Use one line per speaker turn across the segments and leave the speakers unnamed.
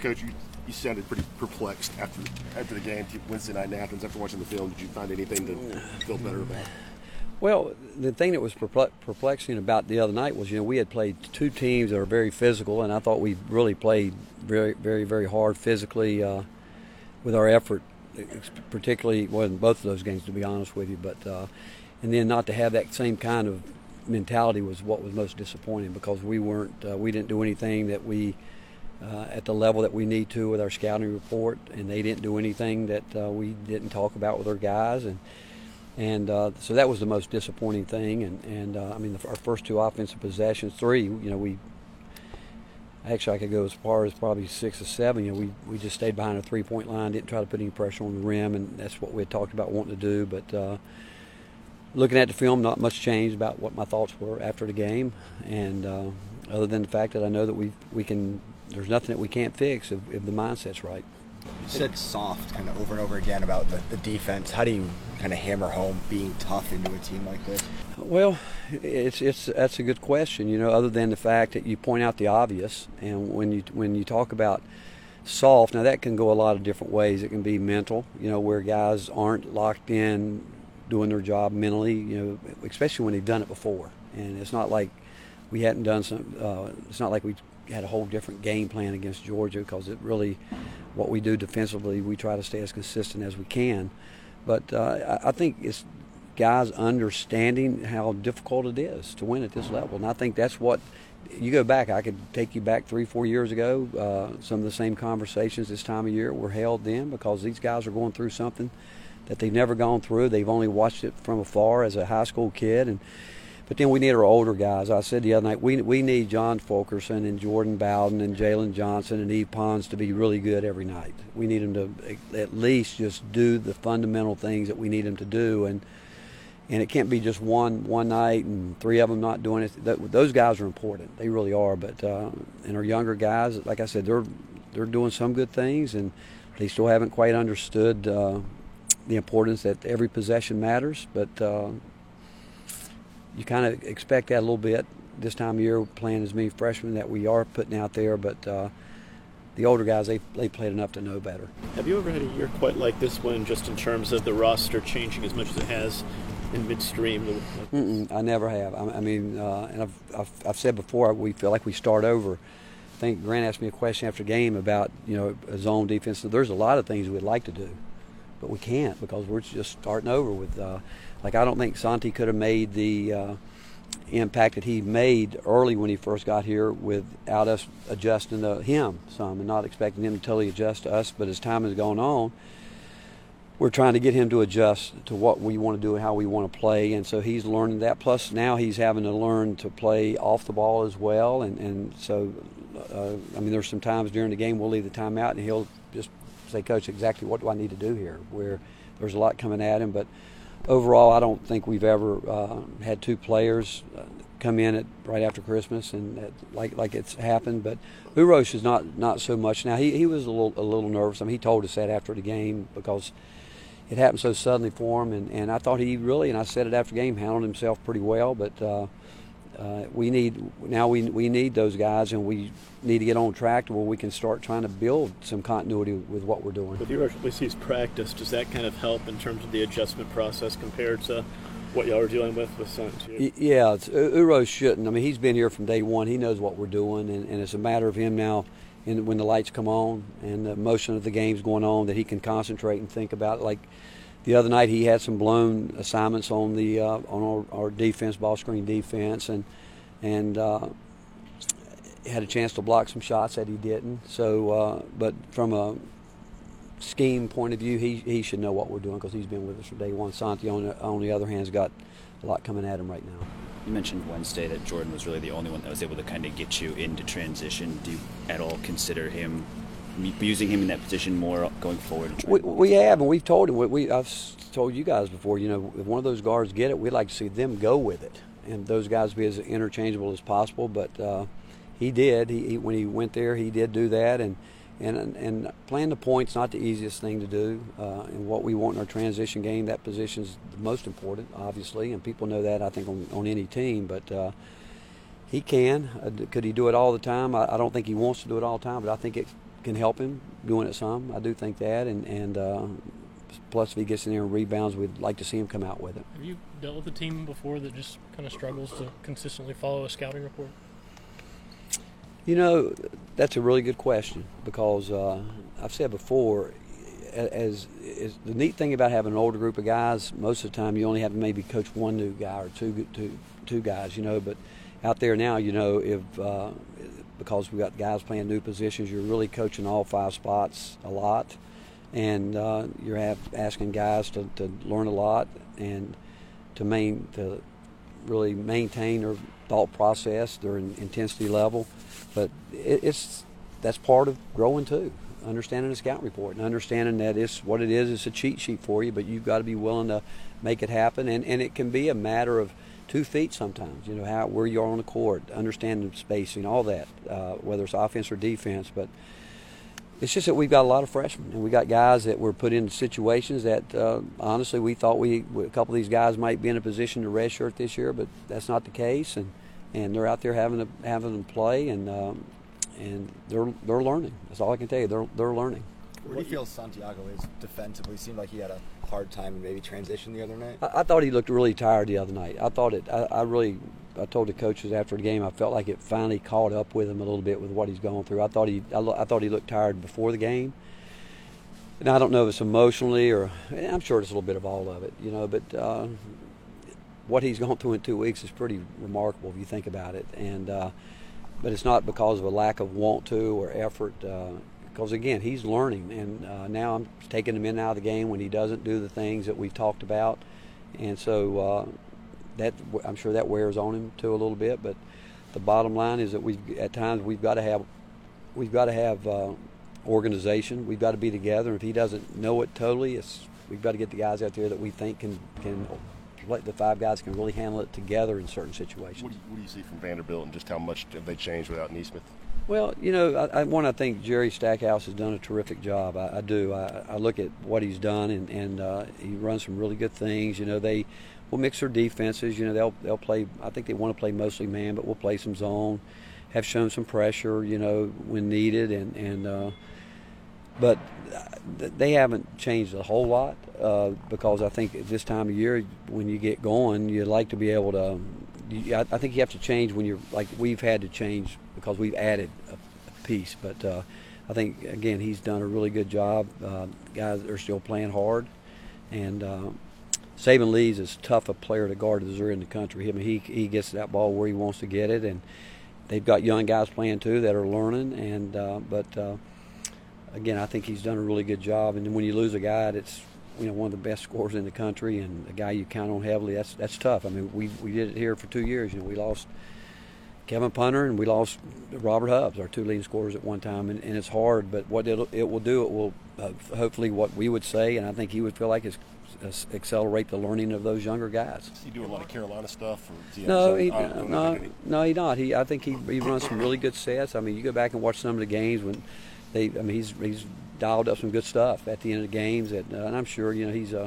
Coach, you sounded pretty perplexed after the game Wednesday night in Athens. After watching the film, did you find anything to feel better about?
Well, the thing that was perplexing about the other night was, we had played two teams that are very physical, and I thought we really played very, very, very hard physically with our effort, particularly in both of those games, to be honest with you. But and then not to have that same kind of mentality was what was most disappointing, because we didn't do anything that we at the level that we need to with our scouting report, and they didn't do anything that we didn't talk about with our guys, and so that was the most disappointing thing. And I mean, our first two offensive possessions, we actually, I could go as far as probably 6 or 7. We just stayed behind a 3-point line, didn't try to put any pressure on the rim, and that's what we had talked about wanting to do. But looking at the film, not much changed about what my thoughts were after the game, and other than the fact that I know that we can. There's nothing that we can't fix if the mindset's right.
You said soft kind of over and over again about the defense. How do you kind of hammer home being tough into a team like this?
Well, that's a good question. Other than the fact that you point out the obvious, and when you talk about soft, now that can go a lot of different ways. It can be mental, where guys aren't locked in doing their job mentally, especially when they've done it before. And it's not like we hadn't done some. It's not like we had a whole different game plan against Georgia, because it really, what we do defensively, we try to stay as consistent as we can. But I think it's guys understanding how difficult it is to win at this level. And I think that's what, you go back, I could take you back 3-4 years ago, some of the same conversations this time of year were held then, because these guys are going through something that they've never gone through. They've only watched it from afar as a high school kid. But then we need our older guys. I said the other night, we need John Fulkerson and Jordan Bowden and Jalen Johnson and Eve Pons to be really good every night. We need them to at least just do the fundamental things that we need them to do. And it can't be just one night and 3 of them not doing it. Those guys are important. They really are. But and our younger guys, like I said, they're doing some good things, and they still haven't quite understood the importance that every possession matters. But you kind of expect that a little bit this time of year, playing as many freshmen that we are putting out there. But the older guys, they played enough to know better.
Have you ever had a year quite like this one, just in terms of the roster changing as much as it has in midstream?
I never have. I mean, and I've said before, we feel like we start over. I think Grant asked me a question after the game about a zone defense. There's a lot of things we'd like to do, but we can't, because we're just starting over with. Like, I don't think Santi could have made the impact that he made early when he first got here without us adjusting to him some, and not expecting him to totally adjust to us. But as time has gone on, we're trying to get him to adjust to what we want to do and how we want to play. And so he's learning that. Plus now he's having to learn to play off the ball as well. And so, I mean, there's some times during the game we'll leave the timeout and he'll just say, Coach, exactly what do I need to do here? Where there's a lot coming at him. But overall, I don't think we've ever had two players come in right after Christmas and like it's happened. But Uros is not so much now. He was a little nervous. I mean, he told us that after the game, because it happened so suddenly for him. And I thought he really, and I said it after the game, handled himself pretty well. But we need those guys, and we need to get on track to where we can start trying to build some continuity with what we're doing.
With your overseas practice, does that kind of help in terms of the adjustment process compared to what y'all are dealing with Santi?
Yeah, Uros shouldn't. I mean, he's been here from day one. He knows what we're doing, and it's a matter of him now, when the lights come on and the motion of the game's going on, that he can concentrate and think about it. Like the other night, he had some blown assignments on the on our defense, ball screen defense, and had a chance to block some shots that he didn't. So, but from a scheme point of view, he should know what we're doing, because he's been with us from day one. Santi, on the other hand, has got a lot coming at him right now.
You mentioned Wednesday that Jordan was really the only one that was able to kind of get you into transition. Do you at all consider using him in that position more going forward?
We have, and we've told him. I've told you guys before, if one of those guards get it, we'd like to see them go with it, and those guys be as interchangeable as possible. But he did. He when he went there, he did do that, and playing the point's not the easiest thing to do. And what we want in our transition game, that position's the most important, obviously, and people know that, I think, on any team. But he can. Could he do it all the time? I don't think he wants to do it all the time, but I think it can help him doing it some. I do think that, and plus if he gets in there and rebounds, we'd like to see him come out with it.
Have you dealt with a team before that just kind of struggles to consistently follow a scouting report?
You know, that's a really good question because I've said before, as the neat thing about having an older group of guys, most of the time you only have to maybe coach one new guy or two guys, you know. But out there now, you know, if because we got guys playing new positions, you're really coaching all 5 spots a lot, and you're asking guys to learn a lot and to really maintain their thought process, their intensity level. But that's part of growing too, understanding the scout report and understanding that it's what it is. It's a cheat sheet for you, but you've got to be willing to make it happen. And it can be a matter of 2 feet sometimes, you know, where you are on the court, understanding spacing, all that, whether it's offense or defense. But it's just that we've got a lot of freshmen, and we got guys that were put into situations that honestly we thought a couple of these guys might be in a position to redshirt this year, but that's not the case. And they're out there having them play, and they're learning. That's all I can tell you. They're learning.
Where do you feel Santiago is defensively? Seemed like he had a hard time maybe transition the other night.
I thought he looked really tired the other night. I told the coaches after the game, I felt like it finally caught up with him a little bit with what he's going through. I thought he looked tired before the game. And I don't know if it's emotionally or I'm sure it's a little bit of all of it, you know. But what he's gone through in 2 weeks is pretty remarkable if you think about it. And but it's not because of a lack of want to or effort. Because again, he's learning, and now I'm taking him in and out of the game when he doesn't do the things that we've talked about, and so that I'm sure that wears on him too a little bit. But the bottom line is that at times we've got to have organization. We've got to be together. If he doesn't know it totally, we've got to get the guys out there that we think can the 5 guys can really handle it together in certain situations.
What do you see from Vanderbilt, and just how much have they changed without Nesmith?
Well, you know, I think Jerry Stackhouse has done a terrific job. I do. I look at what he's done, and he runs some really good things. You know, they will mix their defenses. You know, they'll play. I think they want to play mostly man, but we'll play some zone. Have shown some pressure, you know, when needed, but they haven't changed a whole lot because I think at this time of year, when you get going, you like to be able to. I think you have to change when you're like we've had to change because we've added a piece. But I think, again, he's done a really good job. Guys are still playing hard. And Saban Lee's as tough a player to guard as there in the country. I mean, he gets that ball where he wants to get it. And they've got young guys playing, too, that are learning. And again, I think he's done a really good job. And when you lose a guy that's one of the best scorers in the country and a guy you count on heavily, that's tough. I mean, we did it here for 2 years. You know, we lost Kevin Punter and we lost Robert Hubbs, our 2 leading scorers at one time, and it's hard. But what it will do, it will hopefully what we would say, and I think he would feel like is accelerate the learning of those younger guys.
Does he do a lot of Carolina stuff? Or
no, he's not. I think he runs some really good sets. I mean, you go back and watch some of the games when he's dialed up some good stuff at the end of the games, and I'm sure he's his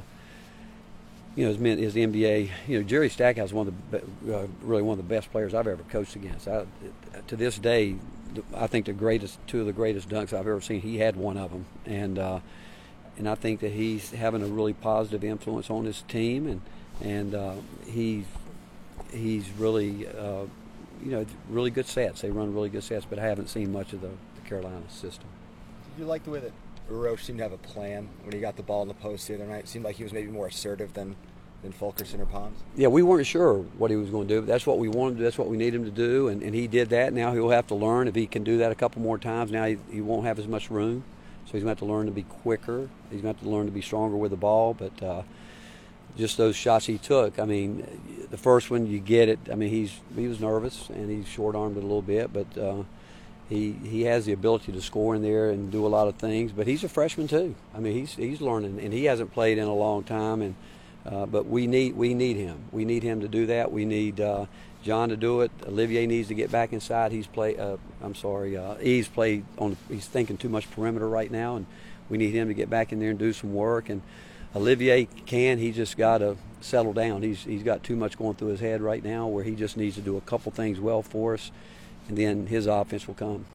NBA. Jerry Stackhouse is really one of the best players I've ever coached against. To this day, I think 2 of the greatest dunks I've ever seen. He had one of them, and I think that he's having a really positive influence on his team, and he's really really good sets. They run really good sets, but I haven't seen much of the Carolina system.
Did you like the way that Uroš seemed to have a plan when he got the ball in the post the other night? It seemed like he was maybe more assertive than Fulkerson or Pons.
Yeah, we weren't sure what he was going to do, but that's what we wanted to do. That's what we need him to do, and he did that. Now he'll have to learn. If he can do that a couple more times, now he won't have as much room, so he's going to have to learn to be quicker. He's going to have to learn to be stronger with the ball, but just those shots he took, I mean, the first one, you get it. I mean, he was nervous, and he short-armed it a little bit, but he has the ability to score in there and do a lot of things, but he's a freshman too. I mean, he's learning, and he hasn't played in a long time. And but we need him. We need him to do that. We need John to do it. Olivier needs to get back inside. He's thinking too much perimeter right now, and we need him to get back in there and do some work. And Olivier he just got to settle down. He's got too much going through his head right now, where he just needs to do a couple things well for us, and then his offense will come.